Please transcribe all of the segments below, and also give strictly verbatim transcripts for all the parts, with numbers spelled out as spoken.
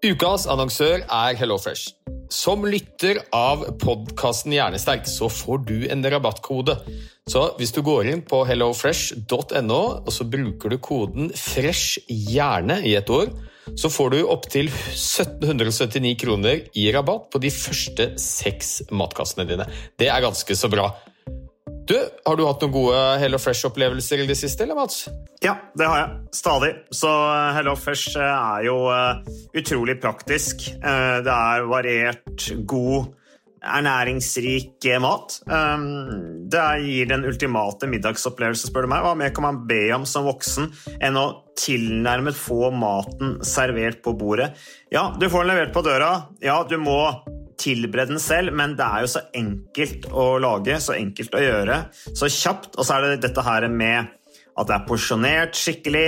Ukas annonsør er HelloFresh. Som lytter av podcasten Hjernesterk så får du en rabattkode. Så hvis du går inn på hellofresh dot no og så bruker du koden FRESHHJERNE i et år, så får du opp til sytten syttini kroner i rabatt på de første seks matkassene dine. Det er ganske så bra. Du, har du hatt noen gode HelloFresh-opplevelser i det siste, eller Mats? Ja, det har jeg. Stadig. Så HelloFresh er jo utrolig praktisk. Det er variert, god, ernæringsrik mat. Det gir den ultimate middagsopplevelse, spør du meg. Hva mer kan man be om som voksen enn å tilnærmet få maten servert på bordet? Ja, du får den levert på døra. Ja, du må tilberede den selv, men det er jo så enkelt å lage, så enkelt å gjøre, så kjapt, og så er det dette her med at det er porsjonert skikkelig,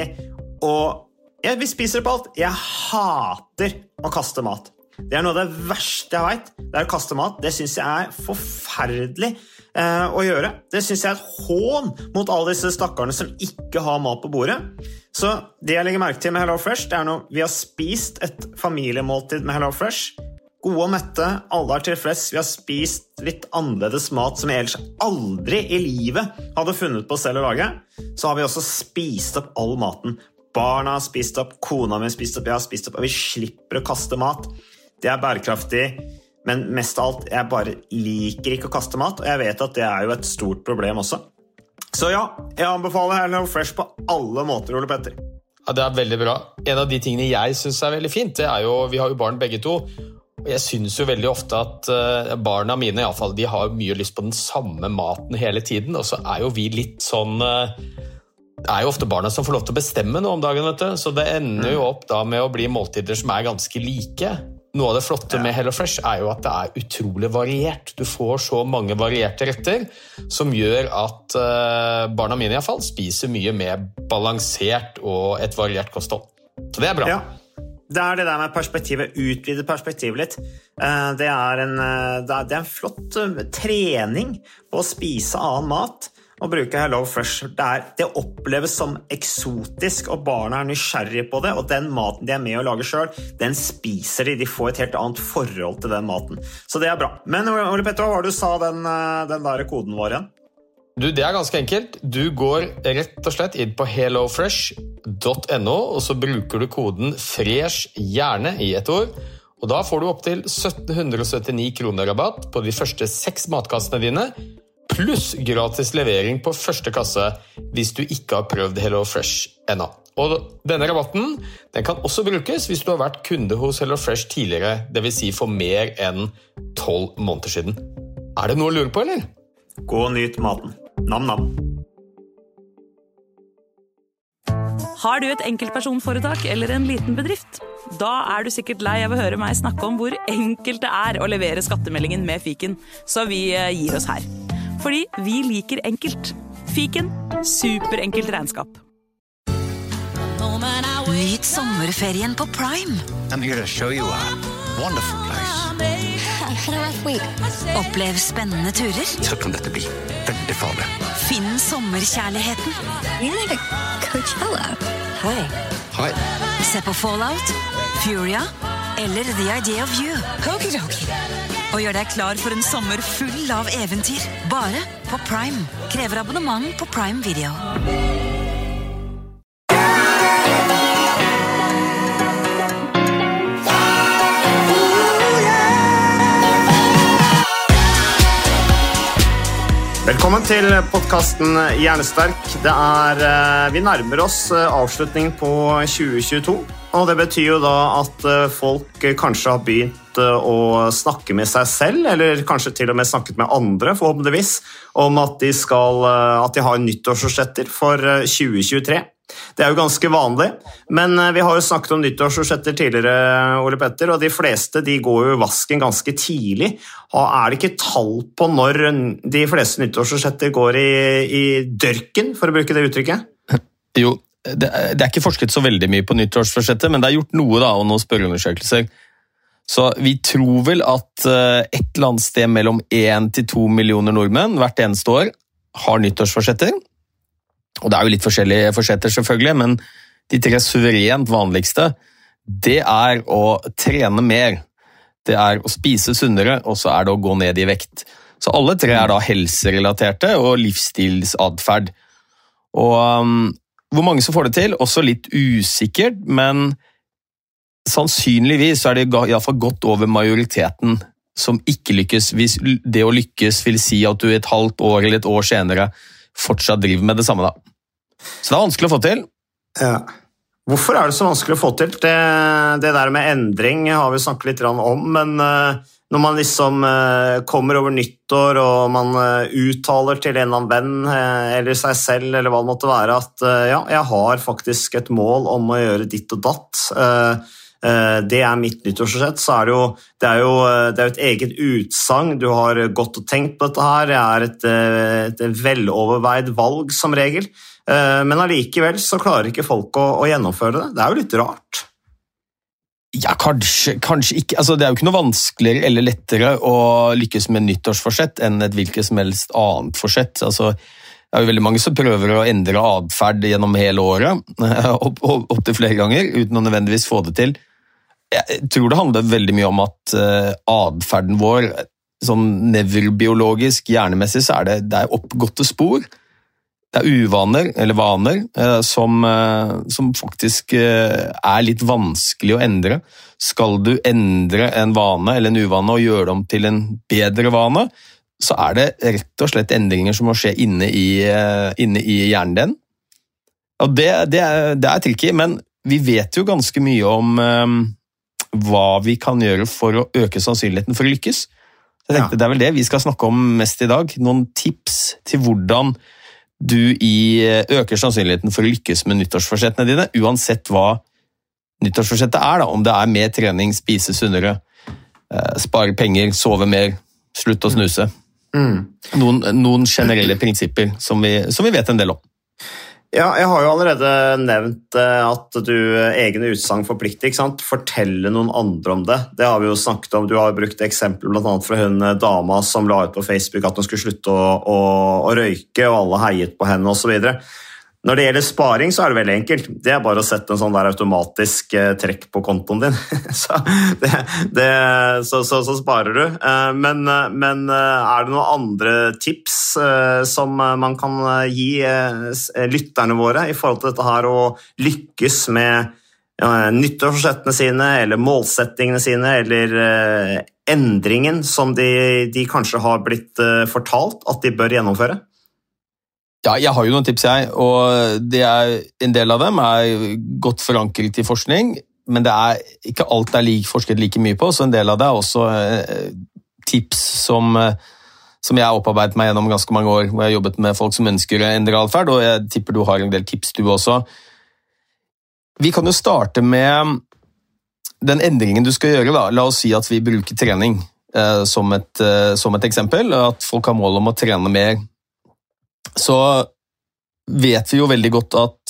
og jeg, vi spiser på alt. Jeg hater å kaste mat. Det er noe av det verste jeg vet. Det er å kaste mat. Det synes jeg er forferdelig eh, å gjøre. Det synes jeg er et hån mot alle disse stakkarene som ikke har mat på bordet. Så det jeg legger merke til med HelloFresh, det er når vi har spist et familiemåltid med HelloFresh, gode og mette, alle er tilfreds, vi har spist litt annerledes mat som jeg ellers aldri i livet hadde funnet på selv å lage, så har vi også spist opp all maten. Barna har spist opp, kona mi har spist opp, jeg har spist opp, og vi slipper å kaste mat. Det er bærekraftig, men mest av alt, jeg bare liker ikke å kaste mat, og jeg vet at det er jo et stort problem også. Så ja, jeg anbefaler HelloFresh på alle måter, Ole Petter. Ja, det er veldig bra. En av de tingene jeg synes er veldig fint, det er jo, vi har jo barn begge to, og jeg synes jo veldig ofte at barna mine i alle fall, de har mye lyst på den samme maten hele tiden, og så er jo vi litt sånn, det er jo ofte barna som får lov til å bestemme noe om dagen, vet du, så det ender jo opp da med å bli måltider som er ganske like. Noe av det flotte med HelloFresh er jo at det er utrolig variert. Du får så mange varierte retter som gjør at barna mine i alle fall spiser mye mer balansert og et variert kosthold. Så det er bra. Ja. Det er det der med perspektivet, utvide perspektivet litt. Det er en, det er en flott trening på å spise annen mat og bruke HelloFresh. Det, er, det oppleves som eksotisk, og barna er nysgjerrige på det, og den maten de er med å lage selv, den spiser de. De får et helt annet forhold til den maten. Så det er bra. Men Ole Petter, hva var det du sa den, den der koden vår igjen? Du, det er ganske enkelt. Du går rett og slett inn på hellofresh dot no, og så bruker du koden FRESHHJERNE i et år, og da får du opp til sytten syttini kroner rabatt på de første seks matkassene dine, pluss gratis levering på første kasse hvis du ikke har prøvd HelloFresh ennå. Og denne rabatten, den kan også brukes hvis du har vært kunde hos HelloFresh tidligere, det vil si for mer enn tolv måneder siden. Er det noe å lure på, eller? Gå og nyt maten. Nam-nam. Har du et enkeltpersonforetak eller en liten bedrift? Da er du sikkert lei av å høre meg snakke om hvor enkelt det er å levere skattemeldingen med Fiken, så vi gir oss her. Fordi vi liker enkelt. Fiken, superenkelt regnskap. Nyt sommerferien på Prime. I'm here to show you a wonderful place. How do I wait? Opplev spennende turer. Så kan dette bli veldig farlig. Finn sommerkjærligheten. You're like a Coachella. Hei. Hei. Se på Fallout, Furia eller The Idea of You. Okidoki. Og gjør deg klar for en sommer full av eventyr. Bare på Prime. Krever abonnement på Prime Video. Velkommen til podcasten Hjernesterk. Det er, vi nærmer oss avslutningen på tjue tjueto, og det betyr jo da at folk kanskje har begynt å snakke med seg selv, eller kanskje til og med snakket med andre, forhåpentligvis, om at de, skal, at de har nyttårsforsetter for tjue tjuetre. Det er jo ganske vanlig, men vi har jo snakket om nyttårsforsetter tidligere, Ole Petter, og de fleste de går jo i vasken ganske tidlig. Er det ikke tall på når de fleste nyttårsforsetter går i, i dørken, for å bruke det uttrykket? Jo, det, det er ikke forsket så veldig mye på nyttårsforsetter, men det er gjort noe da, og noen spørreundersøkelser. Så vi tror vel at et eller annet sted mellom én til to millioner nordmenn hvert eneste år har nyttårsforsetter. Og det er jo litt forskjellige forsetter selvfølgelig, men de tre suverent vanligste, det er å trene mer. Det er å spise sunnere, og så er det å gå ned i vekt. Så alle tre er da helserelaterte og livsstilsadferd. Og um, hvor mange som får det til, også litt usikkert, men sannsynligvis er det i hvert fall godt over majoriteten som ikke lykkes. Hvis det å lykkes vil si at du et halvt år eller et år senere fortsatt driver med det samme da. Så det er vanskelig å få til. Ja. Hvorfor er det så vanskelig å få til? Det, det der med endring har vi snakket litt om, men når man liksom kommer over nyttår og man uttaler til en eller annen venn eller seg selv eller hva det måtte være at ja, jeg har faktisk et mål om å gjøre ditt og datt, det er mitt nyttårsforsett, så er det jo, det er jo det er et eget utsagn, du har gått og tenkt på dette her, det er et, et veloverveid valg som regel, men allikevel så klarer ikke folk å, å gjennomføre det. Det er jo litt rart. Ja, kanskje, kanskje ikke. Altså, det er jo ikke noe vanskeligere eller lettere å lykkes med nyttårsforsett enn et hvilket som helst annet forsett. Altså, det er jo veldig mange som prøver å endre adferd gjennom hele året, opp, opp, opp til flere ganger, uten å nødvendigvis få det til. Jeg tror det handler veldig mye om at uh, adferden vår, sånn nevrobiologisk, hjernemessig, så er det, det er oppgåtte spor. Det er uvaner, eller vaner, uh, som, uh, som faktisk uh, er litt vanskelig å endre. Skal du endre en vane eller en uvane og gjøre dem til en bedre vane, så er det rett og slett endringer som må skje inne i, uh, inne i hjernen din. Og det, det, er, det er tricky, men vi vet jo ganske mye om um, hva vi kan gjøre for å øke sannsynligheten for å lykkes. Jeg tenkte ja. Det er vel det vi skal snakke om mest i dag. Noen tips til hvordan du i øker sannsynligheten for å lykkes med nyttårsforsettene dine, uansett hva nyttårsforsettet er, da. Om det er mer trening, spise sunnere, uh, spare penger, sove mer, slutte å snuse. Mm. Noen, noen generelle prinsipper som vi, som vi vet en del om. Ja, jeg har jo allerede nevnt at du egne utsagn forplikter, ikke sant? Fortelle noen andre om det. Det har vi jo snakket om. Du har brukt eksempel blant annet fra hun dama som la ut på Facebook at hun skulle slutte å, å, å røyke, og alle heiet på henne og så videre. Når det gjelder sparing, så er det veldig enkelt. Det er bare å sette en sånn der automatisk trekk på kontoen din. så, det, det, så, så, så sparer du. Men, men er det noen andre tips som man kan gi lytterne våre i forhold til dette her å lykkes med nyttårsforsettene sine, eller målsettingene sine, eller endringen som de, de kanskje har blitt fortalt at de bør gjennomføre? Ja, jeg har jo noen tips jeg, og det er, en del av dem er godt forankret i forskning, men det er ikke alt det er like, forsket like mye på, så en del av det er også eh, tips som, som jeg har opparbeidet meg gjennom ganske mange år, hvor jeg har jobbet med folk som ønsker å endre adferd, og jeg tipper du har en del tips du også. Vi kan jo starte med den endringen du skal gjøre da. La oss si at vi bruker trening eh, som, et, eh, som et eksempel, at folk har mål om å trene mer. Så vet vi jo veldig godt at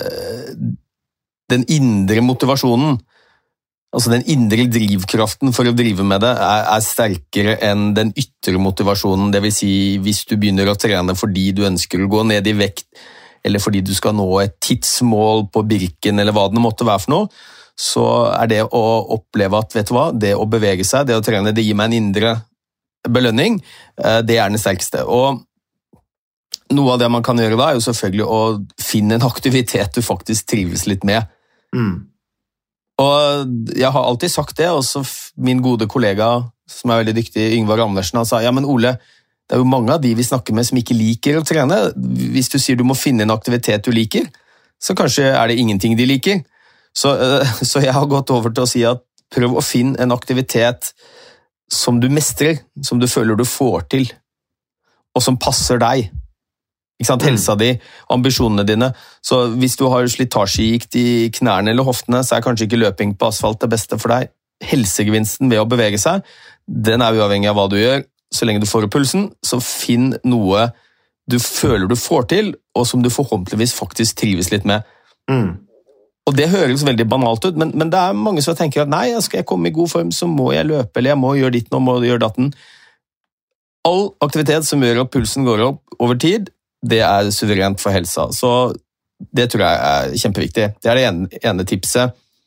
den indre motivasjonen, altså den indre drivkraften for å drive med det, er, er sterkere enn den ytre motivasjonen. Det vil si, hvis du begynner å trene fordi du ønsker å gå ned i vekt, eller fordi du skal nå et tidsmål på Birken, eller hva det måtte være for noe, så er det å oppleve at, vet du hva, det å bevege seg, det å trene, det gir meg en indre belønning, det er den sterkeste. Og noe av det man kan gjøre da er jo selvfølgelig å finne en aktivitet du faktisk trives litt med. Mm. Og jeg har alltid sagt det, også min gode kollega, som er veldig dyktig, Yngvar Andersen, han sa, ja, men Ole, det er jo mange av de vi snakker med som ikke liker å trene. Hvis du sier du må finne en aktivitet du liker, så kanskje er det ingenting de liker. Så, så jeg har gått over til å si at prøv å finne en aktivitet som du mestrer, som du føler du får til, og som passer deg. Ikke sant? Helsa di, ambisjonene dine. Så hvis du har slitasjegikt i knærne eller hoftene, så er kanskje ikke løping på asfalt det beste for deg. Helsegevinsten ved å bevege seg, den er uavhengig av hva du gjør. Så lenge du får opp pulsen, så finn noe du føler du får til, og som du forhåpentligvis faktisk trives litt med. Mm. Og det høres veldig banalt ut, men, men det er mange som tenker at nei, skal jeg komme i god form, så må jeg løpe, eller jeg må gjøre ditt nå, må jeg gjøre datten. All aktivitet som gjør at pulsen går opp over tid, det er suverent for helsa. Så det tror jeg er kjempeviktig. Det er det ene, ene tipset.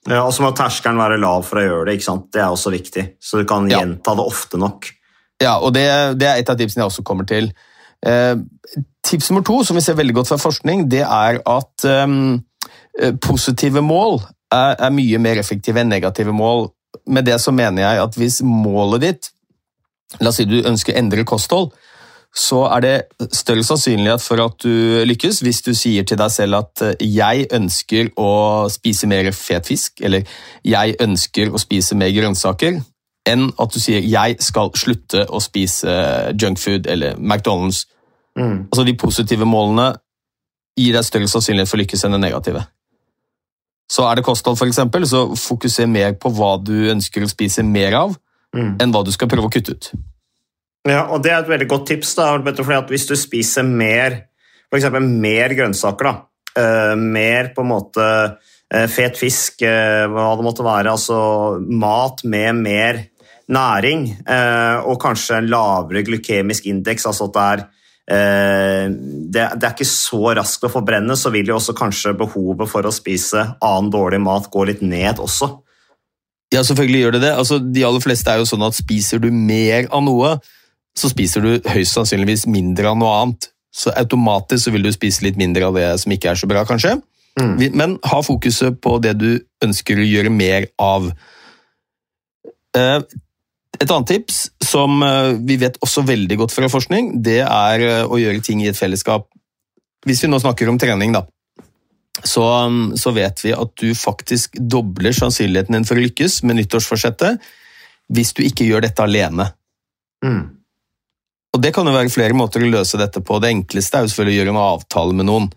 Ja, og så må terskelen være lav for å gjøre det, ikke sant? Det er også viktig, så du kan Ja. gjenta det ofte nok. Ja, og det, det er et av tipsene jeg også kommer til. Eh, tips nummer to, som vi ser veldig godt fra forskning, det er at eh, positive mål er, er mye mer effektive enn negative mål. Med det så mener jeg at hvis målet ditt, la oss si du ønsker å endre kosthold, så er det større sannsynlighet for at du lykkes hvis du sier til deg selv at jeg ønsker å spise mer fet fisk, eller jeg ønsker å spise mer grønnsaker, enn at du sier jeg skal slutte å spise junkfood eller McDonald's. Mm. Altså de positive målene gir deg større sannsynlighet for å lykkes enn det negative. Så er det kosthold for eksempel, så fokuser mer på hva du ønsker å spise mer av, mm. enn hva du skal prøve å kutte ut. Ja, og det er et veldig godt tips da, fordi at hvis du spiser mer, for eksempel mer grønnsaker da, uh, mer på en måte uh, fet fisk, uh, hva det måtte være, altså mat med mer næring, uh, og kanskje en lavere glykemisk indeks, altså at det er, uh, det, det er ikke så raskt å forbrenne, så vil jo også kanskje behovet for å spise annen dårlig mat gå litt ned også. Ja, selvfølgelig gjør det det. Altså, de aller fleste er jo sånn at spiser du mer av noe, så spiser du høyst sannsynligvis mindre av noe annet. Så automatisk så vil du spise litt mindre av det som ikke er så bra, kanskje. Mm. Men ha fokuset på det du ønsker å gjøre mer av. Et annet tips, som vi vet også veldig godt fra forskning, det er å gjøre ting i et fellesskap. Hvis vi nå snakker om trening, da, så, så vet vi at du faktisk dobler sannsynligheten din for å lykkes med nyttårsforsettet hvis du ikke gjør dette alene. Mm. Og det kan jo være flere måter å løse dette på. Det enkleste er jo selvfølgelig å gjøre en avtale med noen.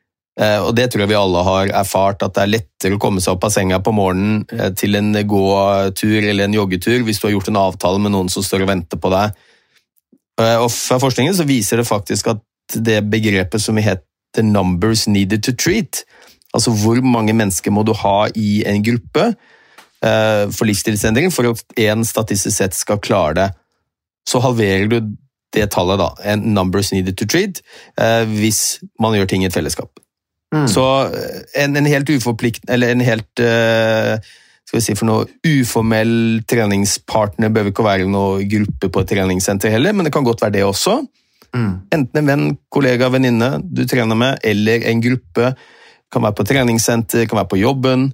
Og det tror jeg vi alle har erfart, at det er lettere å komme seg opp av senga på morgenen til en gåtur eller en joggetur hvis du har gjort en avtale med noen som står og venter på deg. Og fra forskningen så viser det faktisk at det begrepet som heter numbers needed to treat, altså hvor mange mennesker må du ha i en gruppe for livsstilsendring for at en statistisk sett skal klare det, så halverer du det tallet da, en numbers needed to treat, eh, hvis man gjør ting i et fellesskap. Mm. Så en, en helt uforplikt, eller en helt, eh, skal vi si for noe, uformell treningspartner bør ikke være noen gruppe på et treningssenter heller, men det kan godt være det også. Mm. Enten en venn, kollega, venninne du trener med, eller en gruppe, kan være på treningssenter, kan være på jobben.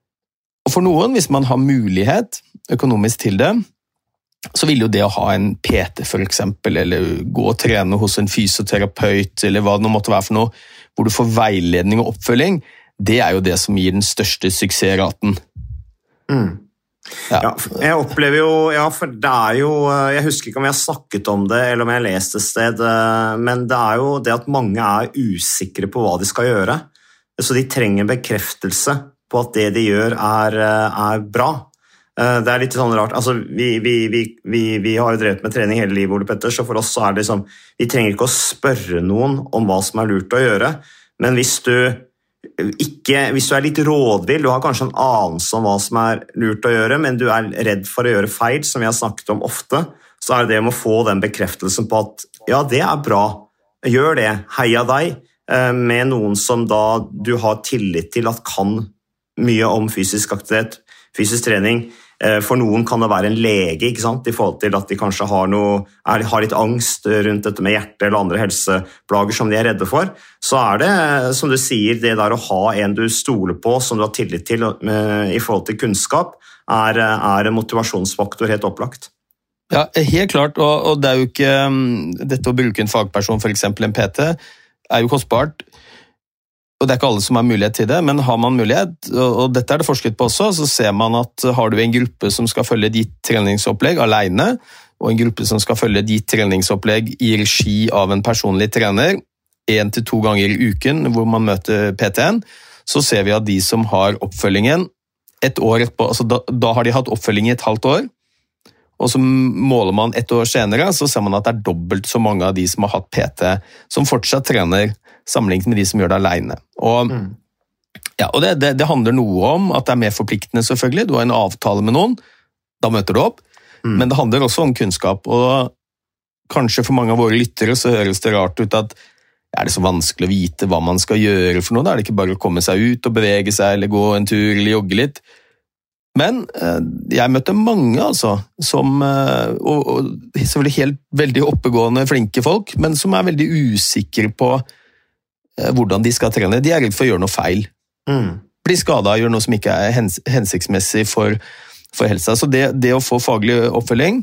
Og for noen, hvis man har mulighet økonomisk til det, så vil jo det å ha en P T for eksempel, eller gå og trene hos en fysioterapeut, eller hva det nå måtte være for noe, hvor du får veiledning og oppfølging, det er jo det som gir den største suksessraten. Mm. Ja. Ja, jeg opplever jo, ja, for det er jo, jeg husker ikke om jeg har snakket om det, eller om jeg har lest et sted, men det er jo det at mange er usikre på hva de skal gjøre, så de trenger bekreftelse på at det de gjør er, er bra. Det er litt sånn rart, altså vi, vi, vi, vi, vi har jo drevet med trening hele livet, Ole Petter, så for oss så er det liksom, vi trenger ikke å spørre noen om hva som er lurt å gjøre, men hvis du ikke, hvis du er litt rådvill, du har kanskje en anelse om hva som er lurt å gjøre, men du er redd for å gjøre feil, som vi har snakket om ofte, så er det det med å få den bekreftelsen på at, ja, det er bra, gjør det, heia deg, med noen som da du har tillit til at kan mye om fysisk aktivitet, fysisk trening. For noen kan det være en lege, ikke sant? I forhold til at de kanskje har, noe, er, har litt angst rundt dette med hjerte eller andre helseplager som de er redde for. Så er det, som du sier, det der å ha en du stoler på, som du har tillit til i forhold til kunnskap, er, er en motivasjonsfaktor helt opplagt. Ja, helt klart, og, og det er jo ikke, dette å bruke en fagperson, for eksempel en P T, er jo kostbart. Og det er ikke alle som har mulighet til det, men har man mulighet, og dette er det forsket på også, så ser man at har du en gruppe som skal følge ditt treningsopplegg alene, og en gruppe som skal følge ditt treningsopplegg i regi av en personlig trener, en til to ganger i uken hvor man møter P T-en, så ser vi at de som har oppfølgingen et år etterpå, altså da, da har de hatt oppfølging i et halvt år, og så måler man et år senere, så ser man at det er dobbelt så mange av de som har hatt P T, som fortsatt trener, sammenlignet med de som gjør det alene. Og, mm. ja, og det, det, det handler noe om at det er mer forpliktende selvfølgelig, du har en avtale med noen, da møter du opp, mm. men det handler også om kunnskap, og kanskje for mange av våre lyttere så høres det rart ut at er det så vanskelig å vite hva man skal gjøre for noe, da er det ikke bare å komme seg ut og bevege seg, eller gå en tur, eller jogge litt. Men jeg møtte mange, altså, som, og, og selvfølgelig helt veldig oppegående, flinke folk, men som er veldig usikre på hvordan de skal trene. De er redd for å gjøre noe feil. Mm. Bli skadet, gjøre noe som ikke er hens, hensiktsmessig for, for helsa. Så det, det å få faglig oppfølging,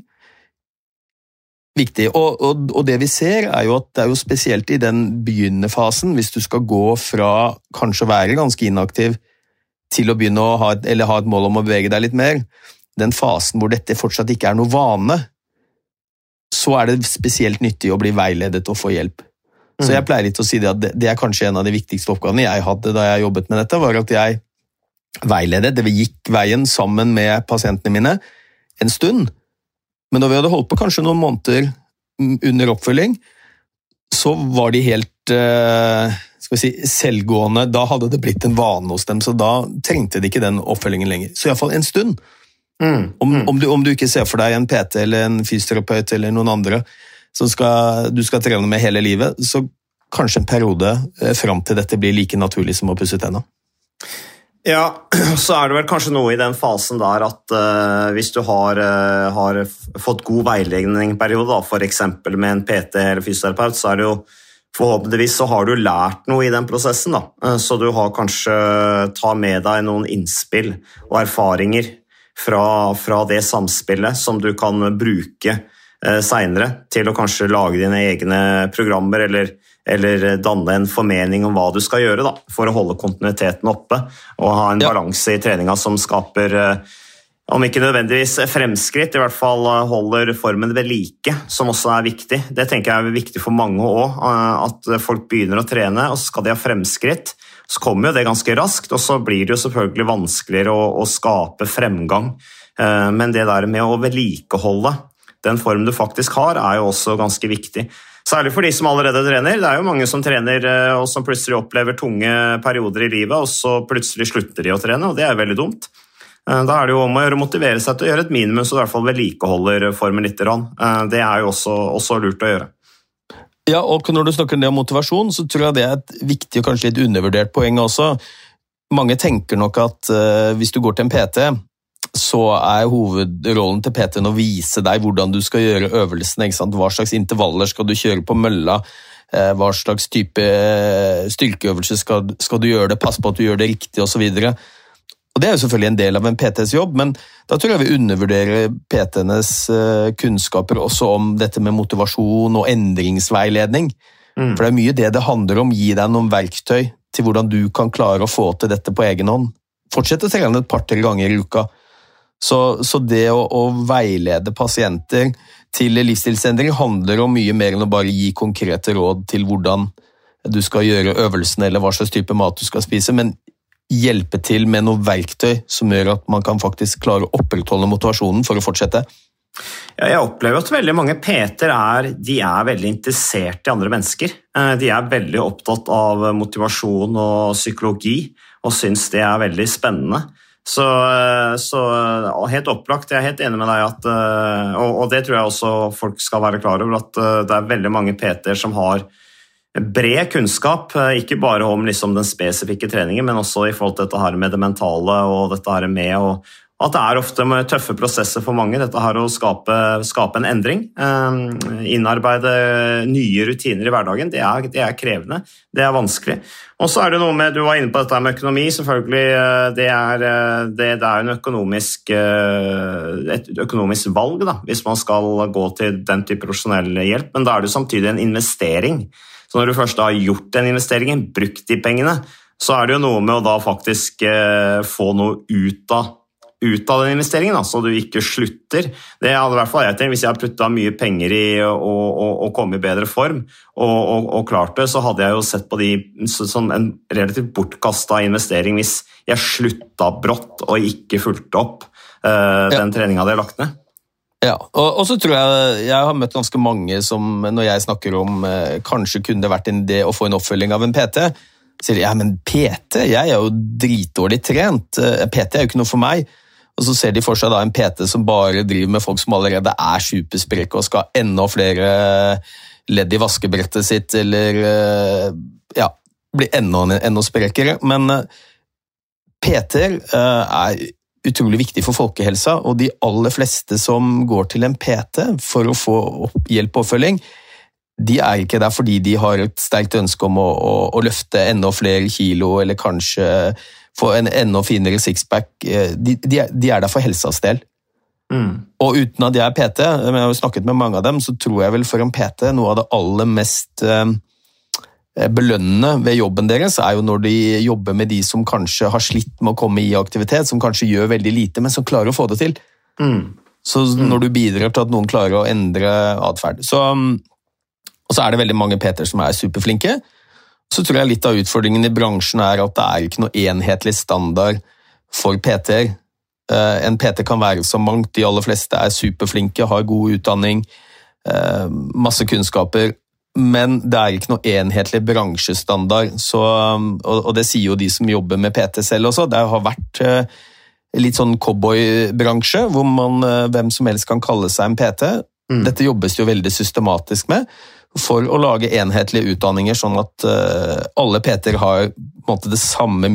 viktig. Og, og, og det vi ser er jo at det er jo spesielt i den begynnerfasen, hvis du skal gå fra kanskje å være ganske inaktiv, til å begynne å ha et, eller ha et mål om å bevege deg litt mer, den fasen hvor dette fortsatt ikke er noe vane, så er det spesielt nyttig å bli veiledet og få hjelp. Så jeg pleier litt å si det at det er kanskje en av de viktigste oppgavene jeg hadde da jeg jobbet med dette, var at jeg veiledet, det vi gikk veien sammen med pasientene mine en stund, men da vi hadde holdt på kanskje noen måneder under oppfølging, så var de helt eh, skal vi si, selvgående, da hadde det blitt en vane hos dem, så da trengte de ikke den oppfølgingen lenger. Så i hvert fall en stund. Mm. Om, om, du, om du ikke ser for deg en P T eller en fysioterapeut eller noen andre som skal, du skal trene med hele livet, så kanskje en periode eh, frem til dette blir like naturlig som å pusse tenna. Ja, så er det vel kanskje noe i den fasen der at uh, hvis du har, uh, har fått god veiledning en periode, da, for eksempel med en P T eller fysioterapeut, så er det jo forhåpentligvis så har du lært noe i den prosessen, da. Så du har kanskje ta med deg noen innspill og erfaringer fra, fra det samspillet som du kan bruke eh, senere til å kanskje lage dine egne programmer eller, eller danne en formening om hva du skal gjøre da, for å holde kontinuiteten oppe og ha en ja. balanse i treninga som skaper eh, om ikke nødvendigvis fremskritt, i hvert fall holder formen ved like, som også er viktig. Det tenker jeg er viktig for mange også, at folk begynner å trene, og så skal de ha fremskritt. Så kommer jo det ganske raskt, og så blir det jo selvfølgelig vanskeligere å, å skape fremgang. Men det der med å vedlikeholde den form du faktisk har, er jo også ganske viktig. Særlig for de som allerede trener. Det er jo mange som trener, og som plutselig opplever tunge perioder i livet, og så plutselig slutter de å trene, og det er veldig dumt. Da er det jo om å gjøre motivere seg til å gjøre et minimum, så i hvert fall vedlikeholder formen litt. Det er jo også, også lurt å gjøre. Ja, og når du snakker om motivasjon, så tror jeg det er et viktig og kanskje litt undervurdert poeng også. Mange tenker nok at uh, hvis du går til en P T, så er hovedrollen til P T-en å vise deg hvordan du skal gjøre øvelsene, ikke sant? Hva slags intervaller skal du kjøre på mølla, uh, hva slags type styrkeøvelse skal, skal du gjøre det, pass på at du gjør det riktig og så videre. Og det er jo selvfølgelig en del av en P T's jobb, men da tror jeg vi undervurderer P T-enes kunnskaper også om dette med motivasjon og endringsveiledning. Mm. For det er mye det det handler om, gi deg noen verktøy til hvordan du kan klare å få til dette på egen hånd. Fortsett å trene et par-tre ganger i uka. Så, så det å, å veilede pasienter til livsstilsendring handler om mye mer enn å bare gi konkrete råd til hvordan du skal gjøre øvelsen eller hva slags type mat du skal spise, men hjelpe til med noen verktøy som gjør at man kan faktisk klare å opprettholde motivasjonen for å fortsette? Ja, jeg opplever at veldig mange P T-er er, de er veldig interessert i andre mennesker. De er veldig opptatt av motivasjon og psykologi, og synes det er veldig spennende. Så, så helt opplagt, jeg er helt enig med deg, at, og, og det tror jeg også folk skal være klar over, at det er veldig mange P T-er som har bred kunnskap, ikke bare om liksom den spesifikke treningen, men også i forhold til dette her med det mentale og dette her med å, at det er ofte med tøffe prosesser for mange, dette her å skape, skape en endring, innarbeide nye rutiner i hverdagen, det er, det er krevende, det er vanskelig. Og så er det noe med, du var inne på dette med økonomi, selvfølgelig, det er, det, det er en økonomisk, et økonomisk valg da, hvis man skal gå til den type profesjonell hjelp, men da er det samtidig en investering. Så når du først har gjort den investeringen, brukt de pengene, så er det jo noe med å da faktisk eh, få noe ut av, ut av den investeringen, da, så du ikke slutter. Det hadde i hvert fall jeg tenkt, hvis jeg hadde puttet mye penger i å komme i bedre form, og, og, og klart det, så hadde jeg jo sett på de som en relativt bortkastet investering hvis jeg sluttet brått og ikke fulgte opp eh, den ja. treningen jeg hadde lagt ned. Ja, og, og så tror jeg jeg har møtt ganske mange som når jeg snakker om eh, kanskje kunne det vært en idé å få en oppfølging av en P T, sier de, ja, men P T, jeg er jo dritdårlig trent, P T er jo ikke noe for meg, og så ser de for seg da en P T som bare driver med folk som allerede er supersprekke og skal ha enda flere ledd i vaskebrettet sitt, eller eh, ja, bli enda, enda sprekere, men eh, P T-er eh, er utrolig viktig for folkehelsa, og de aller fleste som går til en P T for å få hjelp og oppfølging, de er ikke der fordi de har et sterkt ønske om å, å, å løfte enda flere kilo, eller kanskje få en enda finere sixpack. De, de, de er der for helsas del. Mm. Og uten at jeg er P T, jeg har jo snakket med mange av dem, så tror jeg vel for en P T noe av det aller mest eh, belønnende ved jobben deres er jo når de jobber med de som kanskje har slitt med å komme i aktivitet, som kanskje gjør veldig lite, men som klarer å få det til. Mm. Så når du bidrar til at noen klarer å endre adferd. Så Og så er det veldig mange P T-er som er superflinke. Så tror jeg litt av utfordringen i bransjen er at det er ikke noe enhetlig standard for P T-er. En P T kan være så mangt, de aller fleste er superflinke, har god utdanning, masse kunnskaper, men det er ikke noe enhetlig bransjestandard. Så, og det sier jo de som jobber med P T selv også. Det har vært litt sånn cowboy-bransje, hvor man, hvem som helst kan kalle seg en P T. Mm. Dette jobbes jo veldig systematisk med, for å lage enhetlige utdanninger, sånn at uh, alle P T-er har på en måte, det samme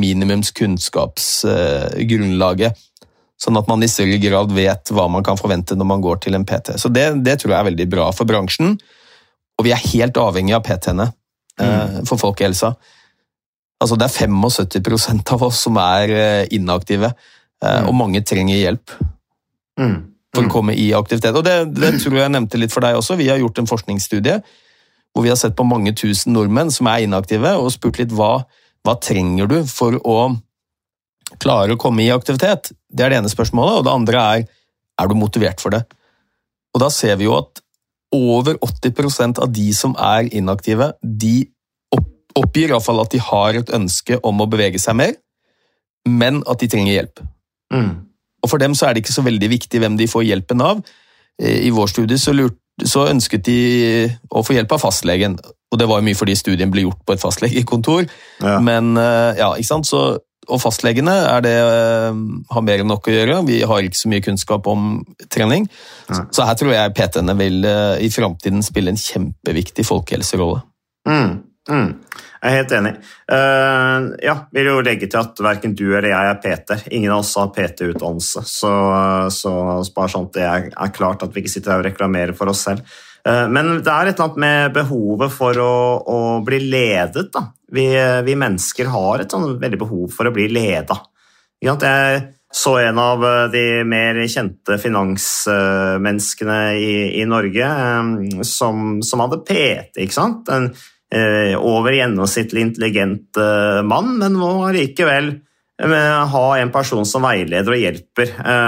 minimumskunnskapsgrunnlaget, uh, sånn at man i større grad vet hva man kan forvente når man går til en P T. Så det, det tror jeg er veldig bra for bransjen, og vi er helt avhengig av P T-ene uh, mm. for folkehelsa. Altså, det er syttifem prosent av oss som er uh, inaktive, uh, mm. og mange trenger hjelp. Mm. For å komme i aktivitet. Og det, det tror jeg nevnte litt for deg også. Vi har gjort en forskningsstudie hvor vi har sett på mange tusen nordmenn som er inaktive, og spurt litt hva, hva trenger du for å klare å komme i aktivitet? Det er det ene spørsmålet, og det andre er, er du motivert for det? Og da ser vi jo at over åtti prosent av de som er inaktive, de oppgir i hvert fall at de har et ønske om å bevege seg mer, men at de trenger hjelp. Mm. Og for dem så er det ikke så veldig viktig hvem de får hjelpen av. I vår studie så, lurt, så ønsket de å få hjelp av fastlegen, og det var jo mye fordi studien ble gjort på et fastlegekontor, ja. Men ja, ikke sant? Så, og fastlegene er det, har mer enn nok å gjøre, vi har ikke så mye kunnskap om trening, ja. Så her tror jeg P T-ene vil i fremtiden spille en kjempeviktig folkehelserolle. Mm. Mm. Jeg er helt enig. Uh, ja, vil jo legge til at hverken du eller jeg er P T. Ingen av oss har P T-utdannelse, så, så bare sånn at det er, er klart at vi ikke sitter her og reklamerer for oss selv. Uh, men det er et eller annet med behovet for å, å bli ledet. Da. Vi, vi mennesker har et sånn veldig behov for å bli ledet. Jeg så en av de mer kjente finansmenneskene i, i Norge um, som, som hadde P T, ikke sant? En over gjennomsnittlig intelligent mann, men må likevel ha en person som veileder og hjelper.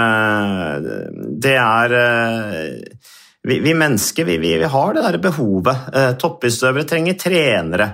Det er vi, vi mennesker, vi, vi, vi har det der behovet. Toppidrettsutøvere trenger trenere.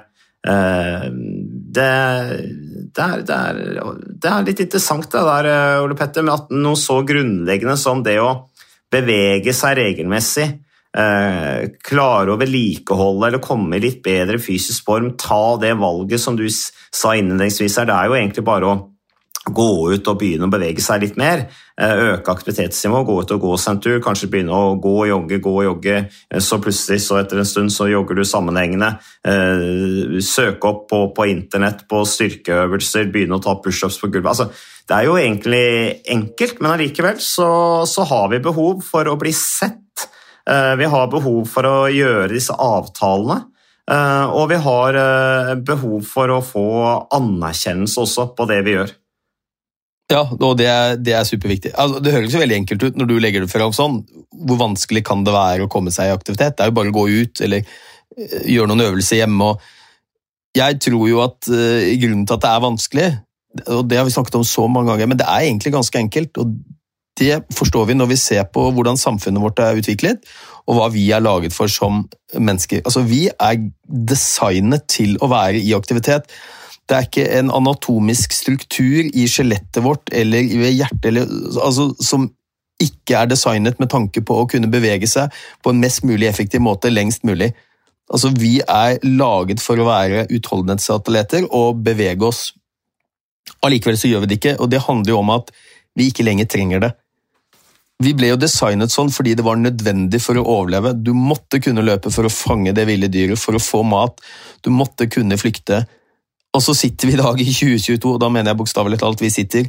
Det, det, er, det, er, det er litt interessant det der, Ole Petter, med at noe så grunnleggende som det å bevege seg regelmessig, Eh, klare å vedlikeholde eller komme i litt bedre fysisk form, ta det valget som du sa innledningsvis her, det er jo egentlig bare å gå ut og begynne å bevege seg litt mer, eh, øke aktivitetsnivå, gå ut og gå seg en tur, kanskje begynne å gå og jogge, gå og jogge, så plutselig så etter en stund så jogger du sammenhengende, eh, søke opp på, på internett på styrkeøvelser, begynne å ta push-ups på gulvet, altså det er jo egentlig enkelt, men allikevel så, så har vi behov for å bli sett. Vi har behov for å gjøre disse avtalene, og vi har behov for å få anerkjennelse også på det vi gjør. Ja, og det er, det er superviktig. Altså, det høres jo veldig enkelt ut når du legger det fram sånn. Hvor vanskelig kan det være å komme seg i aktivitet? Det er jo bare å gå ut eller gjøre noen øvelser hjemme. Og jeg tror jo at uh, grunnen til at det er vanskelig, og det har vi snakket om så mange ganger, men det er egentlig ganske enkelt, og det forstår vi når vi ser på hvordan samfunnet vårt er utviklet, og hva vi er laget for som mennesker. Altså, vi er designet til å være i aktivitet. Det er ikke en anatomisk struktur i skjelettet vårt, eller i hjertet, eller, altså, som ikke er designet med tanke på å kunne bevege seg på en mest mulig effektiv måte, lengst mulig. Altså, vi er laget for å være utholdenhetsatleter og bevege oss. Allikevel så gjør vi det ikke, og det handler jo om at vi ikke lenger trenger det. Vi ble jo designet sånn fordi det var nødvendig for å overleve. Du måtte kunne løpe for å fange det ville dyret, for å få mat. Du måtte kunne flykte. Og så sitter vi i dag i tjue tjueto, og da mener jeg bokstavelig talt vi sitter,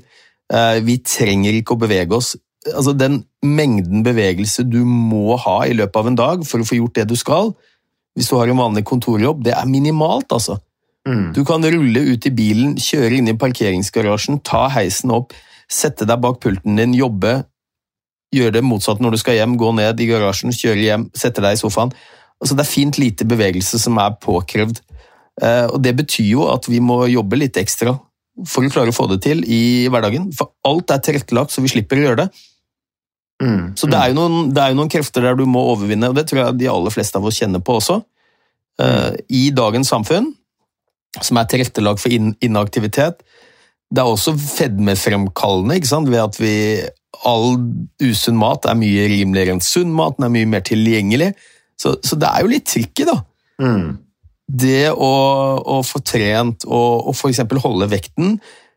Vi trenger ikke å bevege oss. Altså, den mengden bevegelse du må ha i løpet av en dag for å få gjort det du skal, hvis du har en vanlig kontorjobb, det er minimalt, altså. Mm. Du kan rulle ut i bilen, kjøre inn i parkeringsgarasjen, ta heisen opp, sette deg bak pulten din, jobbe, gjøre det motsatt når du skal hjem, gå ned i garasjen, kjøre hjem, sette deg i sofaen. Altså, det er fint lite bevegelse som er påkrevd. Og det betyr jo at vi må jobbe litt ekstra for å klare å få det til i hverdagen. For alt er tilrettelagt, så vi slipper å gjøre det. Mm. Så det er, jo noen, det er jo noen krefter der du må overvinne, og det tror jeg de aller fleste av oss kjenner på også. Mm. I dagens samfunn, som er tilrettelagt for inaktivitet, det er også fedmefremkallende, ikke sant? Ved at vi, all usunn mat er mye rimeligere enn sunn mat, den er mye mer tilgjengelig. Så, så det er jo litt tricky da. Mm. Det å, å få trent og, og for eksempel holde vekten,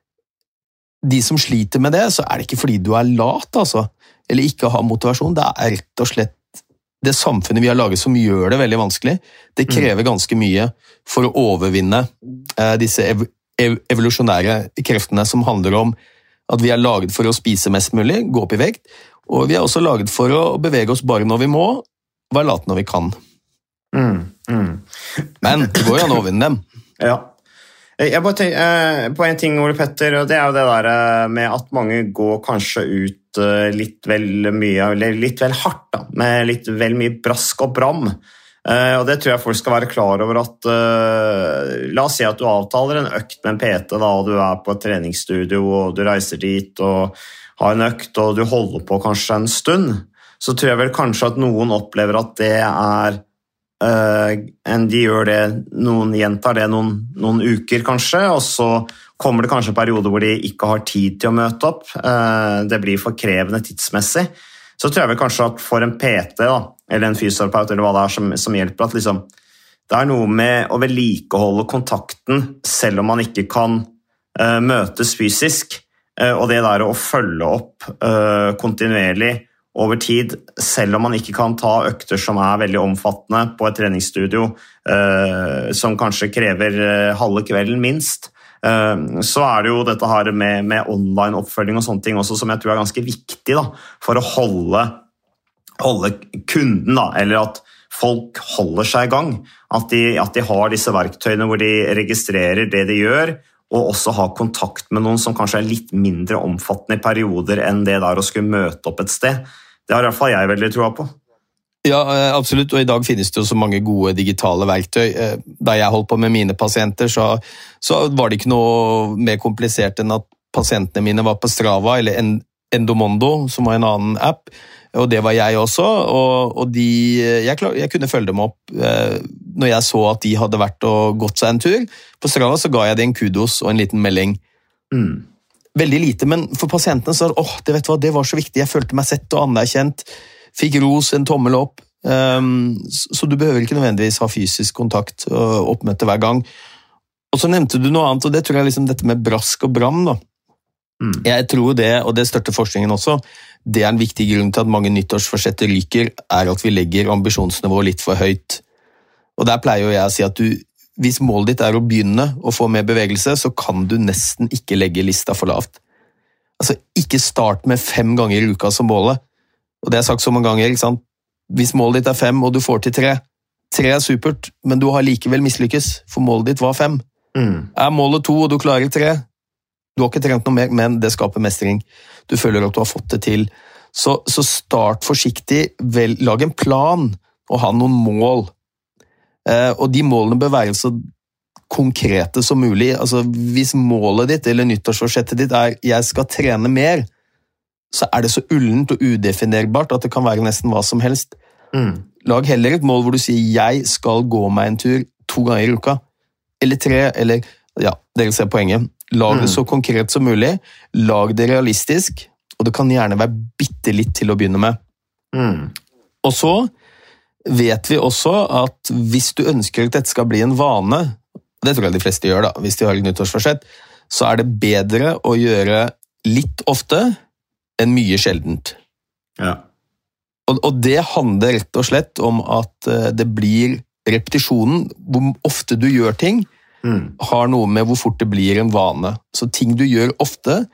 de som sliter med det, så er det ikke fordi du er lat, altså, eller ikke har motivasjon, det er rett og slett det samfunnet vi har laget som gjør det veldig vanskelig. Det krever ganske mye for å overvinne eh, disse ev ev evolusjonære kreftene som handler om at vi er laget for å spise mest mulig, gå opp i vekt, og vi er også laget for å bevege oss bare når vi må, være late når vi kan. Mm, mm. Men det går jo an å overvinne dem. Ja. Jeg bare tenker på en ting, Ole Petter, og det er jo det der med at mange går kanskje ut litt vel mye, eller litt vel hardt da, med litt vel mye brask og bram. Og det tror jeg folk skal være klar over at, la oss si at du avtaler en økt med en P T da, og du er på et treningsstudio, og du reiser dit og har en økt, og du holder på kanskje en stund, så tror jeg vel kanskje at noen opplever at det er Uh, enn de gjør det, noen gjentar det noen, noen uker kanskje, og så kommer det kanskje en periode hvor de ikke har tid til å møte opp, uh, det blir for krevende tidsmessig, så tror jeg vel kanskje at for en P T da, eller en fysioterapeut eller hva det er som, som hjelper, at liksom, det er noe med å vedlikeholde kontakten selv om man ikke kan uh, møtes fysisk, uh, og det der å følge opp uh, kontinuerlig over tid, selv om man ikke kan ta økter som er veldig omfattende på et treningsstudio, eh, som kanskje krever eh, halve kvelden minst, eh, så er det jo dette her med, med online oppfølging og sånne ting også, som jeg tror er ganske viktig da, for å holde, holde kunden, da, eller at folk holder seg i gang, at de, at de har disse verktøyene hvor de registrerer det de gjør, og også ha kontakt med noen som kanskje er litt mindre omfattende i perioder enn det der å skulle møte opp et sted. Det har i hvert fall jeg veldig troa på. Ja, absolutt, og i dag finnes det jo så mange gode digitale verktøy. Da jeg holdt på med mine pasienter, så, så var det ikke noe mer komplisert enn at pasientene mine var på Strava, eller Endomondo, som var en annen app, og det var jeg også, og, og de, jeg, klar, jeg kunne følge dem opp. Når jeg så at de hadde vært og gått seg en tur på Strava, så ga jeg det en kudos og en liten melding. Mm. Veldig lite, men for pasientene så er det, åh, det vet du hva, det var så viktig, jeg følte meg sett og anerkjent, fikk ros, en tommel opp, um, så du behøver ikke nødvendigvis ha fysisk kontakt og oppmøte hver gang. Og så nevnte du noe annet, og det tror jeg liksom dette med brask og bram da. Mm. Jeg tror det, og det støtter forskningen også, det er en viktig grunn til at mange nyttårsforsetter ryker, er at vi legger ambisjonsnivået litt for høyt. Og der pleier jo jeg å si at du, hvis målet ditt er å begynne å få mer bevegelse, så kan du nesten ikke legge lista for lavt. Altså, ikke start med fem ganger i uka som målet. Og det har jeg sagt så mange ganger, ikke sant? Hvis målet ditt er fem, og du får til tre, tre er supert, men du har likevel mislykkes, for målet ditt var fem. Mm. Er målet to, og du klarer tre, du har ikke trent noe mer, men det skaper mestring. Du føler at du har fått det til. Så, så start forsiktig, vel, lag en plan, og ha noen mål. Og de målene bør være så konkrete som mulig. Altså, hvis målet ditt eller nyttårsforsettet ditt er jeg skal trene mer, så er det så ullent og udefinerbart at det kan være nesten hva som helst. Mm. Lag heller et mål hvor du sier jeg skal gå meg en tur to ganger i uka, eller tre, eller ja, dere ser poenget. Lag det mm. så konkret som mulig, lag det realistisk, og det kan gjerne være bitte litt til å begynne med. Mm. Og så vet vi også at hvis du ønsker at dette skal bli en vane, det tror jeg de fleste gjør da, hvis de har et nyttårsforsett, så er det bedre å gjøre litt ofte enn mye sjeldent. Ja. Og, og det handler rett og slett om at det blir repetisjonen, hvor ofte du gjør ting, mm. har noe med hvor fort det blir en vane. Så ting du gjør ofte,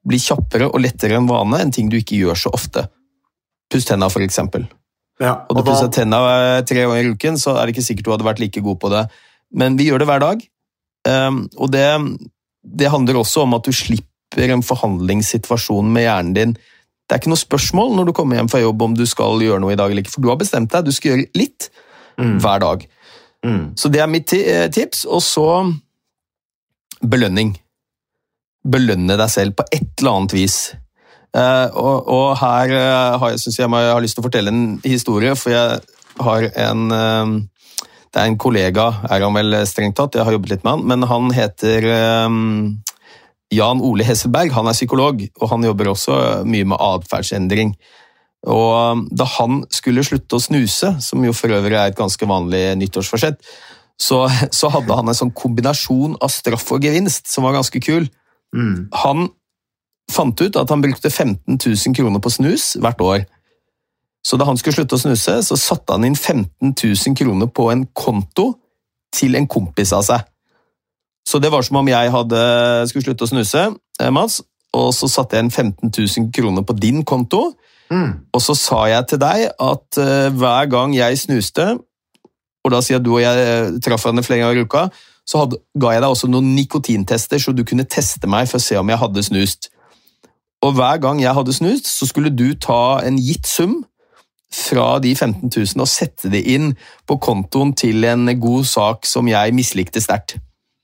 blir kjappere og lettere en vane enn ting du ikke gjør så ofte. Puss tenna for eksempel. Ja, og, og du pusser tenna tre ganger i uken, så er det ikke sikkert du hadde vært like god på det. Men vi gjør det hver dag, um, og det, det handler også om at du slipper en forhandlingssituasjon med hjernen din. Det er ikke noe spørsmål når du kommer hjem fra jobb om du skal gjøre noe i dag eller ikke, for du har bestemt deg, du skal gjøre litt mm. hver dag. Mm. Så det er mitt tips, og så belønning. Belønne deg selv på et eller annet vis. Uh, og, og her uh, har jeg, synes jeg, jeg har lyst til å fortelle en historie, for jeg har en uh, det er en kollega, er han vel strengt tatt, jeg har jobbet litt med han, men han heter uh, Jan Ole Hesselberg, han er psykolog, og han jobber også mye med adferdsendring. Og uh, da han skulle slutte å snuse, som jo for øvrig er et ganske vanlig nyttårsforsett, så, så hadde han en sånn kombinasjon av straff og gevinst, som var ganske kul. Mm. Han fant ut at han brukte femten tusen kroner på snus hvert år. Så da han skulle slutte å snuse, så satte han inn femten tusen kroner på en konto til en kompis av seg. Så det var som om jeg hadde, skulle slutte å snuse, Mats, og så satte jeg inn femten tusen kroner på din konto, mm. og så sa jeg til deg at uh, hver gang jeg snuste, og da sier du og jeg traff henne flere ganger i uka, så hadde, ga jeg deg også noen nikotintester, så du kunne teste meg for å se om jeg hadde snust. Og hver gang jeg hadde snust, så skulle du ta en gitt sum fra de femten tusen og sette det inn på kontoen til en god sak som jeg mislikte sterkt.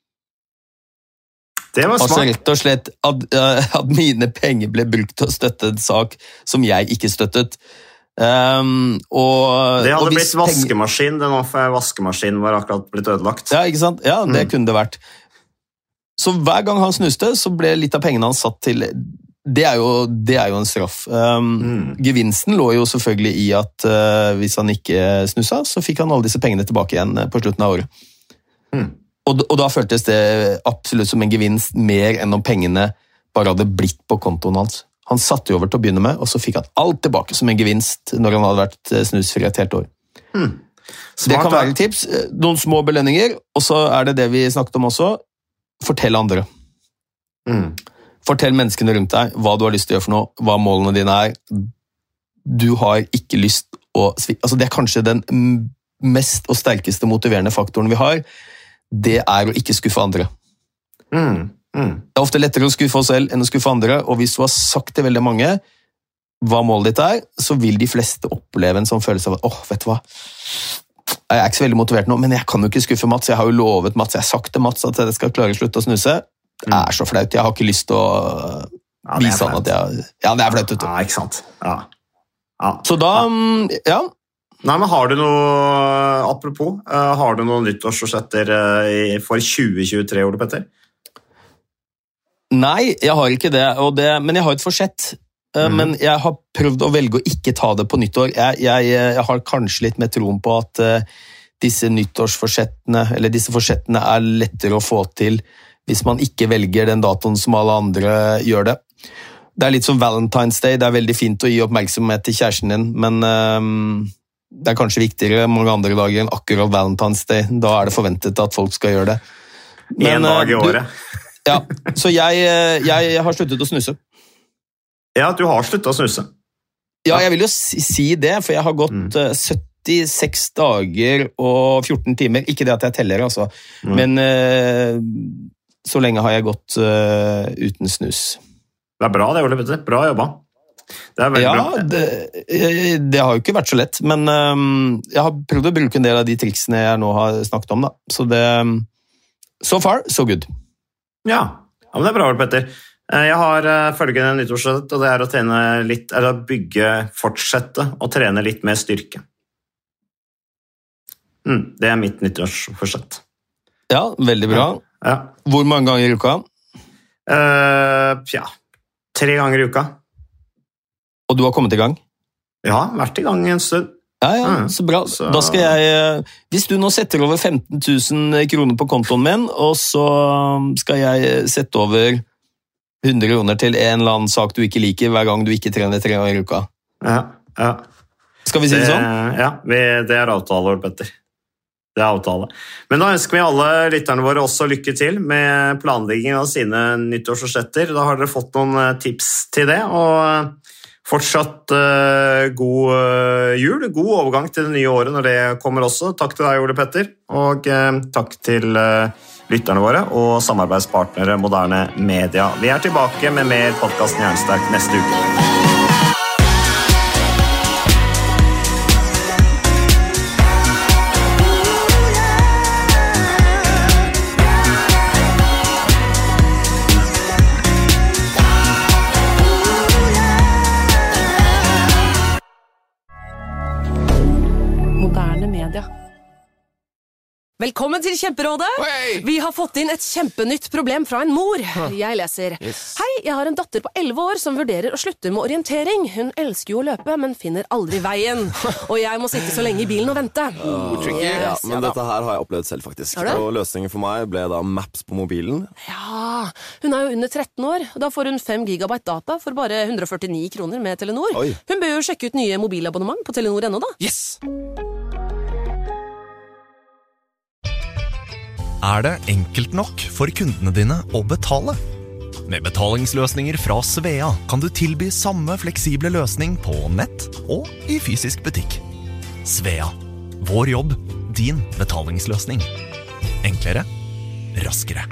Det var smart. Altså rett og slett at, at mine penger ble brukt til å støtte en sak som jeg ikke støttet. Um, og, det hadde og blitt vaskemaskin, den vaskemaskinen var akkurat blitt ødelagt. Ja, ikke sant? Ja, det mm. kunne det vært. Så hver gang han snuste, så ble litt av pengene han satt til... Det er, jo, det er jo en straff. Um, mm. Gevinsten lå jo selvfølgelig i at uh, hvis han ikke snusa, så fikk han alle disse pengene tilbake igjen på slutten av året. Mm. Og, og da føltes det absolutt som en gevinst mer enn om pengene bare hadde blitt på kontoen hans. Han satte jo over til å begynne med, og så fikk han alt tilbake som en gevinst når han hadde vært snusfri et helt år. Mm. Det kan være et tips. Noen små belønninger, og så er det det vi snakket om også. Fortell andre. Mm. Fortell menneskene rundt deg hva du har lyst til å gjøre for noe, hva målene dine er. Du har ikke lyst å svi... Altså det er kanskje den mest og sterkeste motiverende faktoren vi har. Det er å ikke skuffe andre. Mm. Mm. Det er ofte lettere å skuffe oss selv enn å skuffe andre, og hvis du har sagt til veldig mange hva målet ditt er, så vil de fleste oppleve en sånn følelse av at, åh, vet du hva, jeg er ikke så veldig motivert nå, men jeg kan jo ikke skuffe Mats, jeg har jo lovet Mats, jeg har sagt til Mats at jeg skal klare å slutte å snuse. Det er så flaut, jeg har ikke lyst til å ja, vise han at jeg... Ja, det er flaut, vet du. Ja, ikke sant. Ja. Ja. Så da, ja. Nei, men har du noe, apropos, uh, har du noen nyttårsforsetter uh, for tjue tjuetre, Ole Petter? Nei, jeg har ikke det, og det men jeg har et forsett. Uh, mm. Men jeg har prøvd å velge å ikke ta det på nyttår. Jeg, jeg, jeg har kanskje litt mer troen på at uh, disse nyttårsforsettene, eller disse forsettene er lettere å få til hvis man ikke velger den datoen som alle andre gjør det. Det er litt som Valentine's Day, det er veldig fint å gi oppmerksomhet til kjæresten din, men um, det er kanskje viktigere mange andre dager enn akkurat Valentine's Day. Da er det forventet at folk skal gjøre det. Men, en dag i året. Du, ja, så jeg, jeg, jeg har sluttet å snuse. Ja, du har sluttet å snuse. Ja, jeg vil jo si, si det, for jeg har gått mm. syttiseks dager og fjorten timer. Ikke det at jeg teller, altså. Mm. Men... Uh, så lenge har jeg gått uh, uten snus. Det er bra det, Ole Petter. Bra jobba. Det er veldig ja, bra. Det, det har jo ikke vært så lett, men um, jeg har prøvd å bruke en del av de triksene jeg nå har snakket om, da. Så det... So far, so good. Ja, ja men det er bra, Ole Petter. Jeg har følgende nyttårsforsett, og det er å trene litt, eller å bygge, fortsette og trene litt mer styrke. Mm, det er mitt nyttårsforsett. Ja, veldig bra. Ja. Ja. Hvor mange ganger i uka? Uh, ja, tre ganger i uka. Og du har kommet i gang? Ja, vært i gang en stund. Ja, ja, mm. så bra. Så... Da skal jeg, hvis du nå setter over femten tusen kroner på kontoen min, og så skal jeg sette over hundre kroner til en eller annen sak du ikke liker hver gang du ikke trener tre ganger i uka. Ja, ja. Skal vi si det, det sånn? Ja, vi, det er avtale, Petter. Det er avtale. Men da ønsker vi alle lytterne våre også lykke til med planleggingen av sine nyttårsforsetter. Da har dere fått noen tips til det, og fortsatt uh, god uh, jul, god overgang til det nye året når det kommer også. Takk til deg, Ole Petter, og uh, takk til uh, lytterne våre og samarbeidspartnere Moderne Media. Vi er tilbake med mer podcasten Jernsterk neste uke. Moderne Media. Velkommen til Kjemperådet! Hey! Vi har fått inn et kjempenytt problem fra en mor. Jeg leser. Yes. Hei, jeg har en datter på elleve år som vurderer å slutte med orientering. Hun elsker jo å løpe, men finner aldri veien. Og jeg må sitte så lenge i bilen og vente. Oh, tricky. Yes. Ja, men dette her har jeg opplevd selv faktisk. Og løsningen for meg ble da Maps på mobilen. Ja, hun er jo under tretten år. Da får hun fem gigabyte data for bare hundre og førtini kroner med Telenor. Oi. Hun bør jo sjekke ut nye mobilabonnement på Telenor ennå da. Yes! Er det enkelt nok for kundene dine å betale? Med betalingsløsninger fra Svea kan du tilby samme fleksible løsning på nett og i fysisk butikk. Svea. Vår jobb, din betalingsløsning. Enklere, raskere.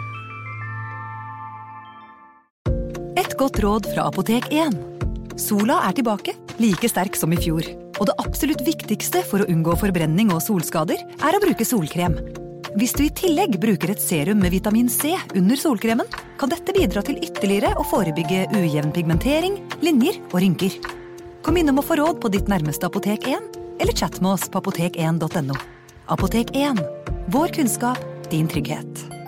Et godt råd fra Apotek én. Sola er tilbake, like sterk som i fjor. Og det absolutt viktigste for å unngå forbrenning og solskader er å bruke solkrem. Hvis du i tillegg bruker et serum med vitamin C under solkremen, kan dette bidra til ytterligere å forebygge ujevn pigmentering, linjer og rynker. Kom innom å få råd på ditt nærmeste Apotek én, eller chat med oss på apotek en punktum no. Apotek én. Vår kunnskap, din trygghet.